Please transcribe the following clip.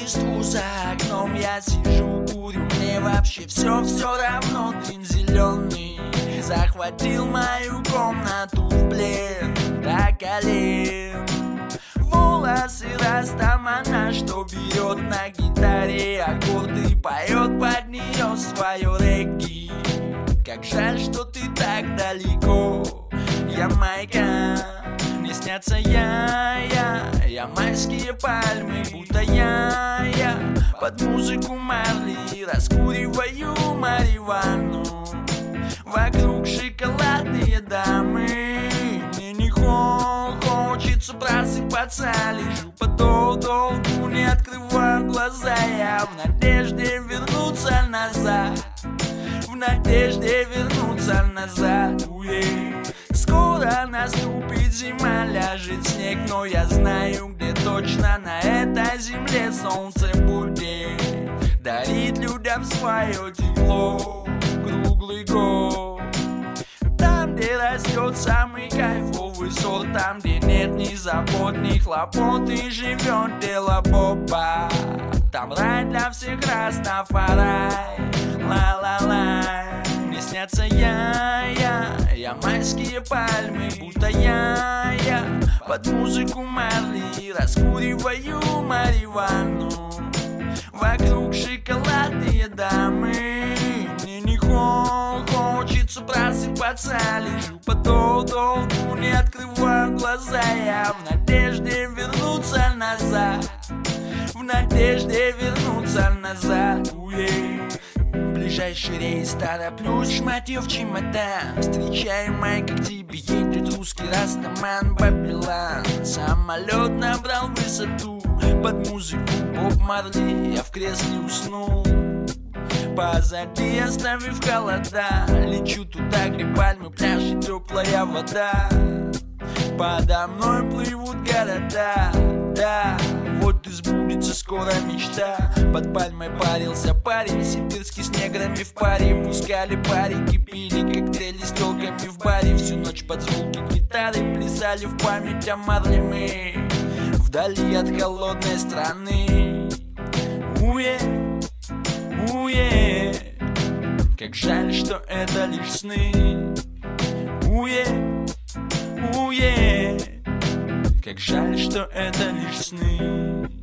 Рождеству за окном я сижу, курю, мне вообще все равно. Дым зеленый захватил мою комнату в плен до колен. Волосы растамана, что берет на гитаре аккорды и поет под нее свое регги. Как жаль, что ты так далеко, Ямайка. Мне снятся ямайские пальмы, будто я под музыку Марли раскуриваю марихуану. Вокруг шоколадные дамы, мне не хочется просыпаться. Лежу подолгу, не открываю глаза. Я в надежде вернуться назад, в надежде вернуться назад. Скоро наступит зима, ляжет снег, но я знаю, где точно на этой земле солнце будет дарит людям свое тепло круглый год. Там, где растет самый кайфовый сорт, там, где нет ни забот, ни хлопот, и живет дело Боба. Там рай для всех Растафарай, ла-ла-ла. Мне снятся ямайские пальмы, будто я под музыку Марли раскуриваю марихуану. Вокруг шоколадные дамы, мне не хочется просыпаться. Лежу подолгу, не открываю глаза. Я в надежде вернуться назад, в надежде вернуться назад. Ближайший рейс, тороплюсь, шматьё в чемодан. Встречаю май, как тебе едет русский растаман Бабилан. Самолет набрал высоту под музыку Боб Марли. Я в кресле уснул, позади оставив холода. Лечу туда, где пальмы, пляж и теплая вода. Подо мной плывут города, да, вот и сбудется скоро мечта. Под пальмой парился парень, сибирский с неграми в паре. Пускали парики, пили коктейли с телками в баре. Всю ночь под звуки гитары плясали в память о Марли мы, вдали от холодной страны. Уе, уе, как жаль, что это лишь сны. Уе, уе, как жаль, что это лишь сны.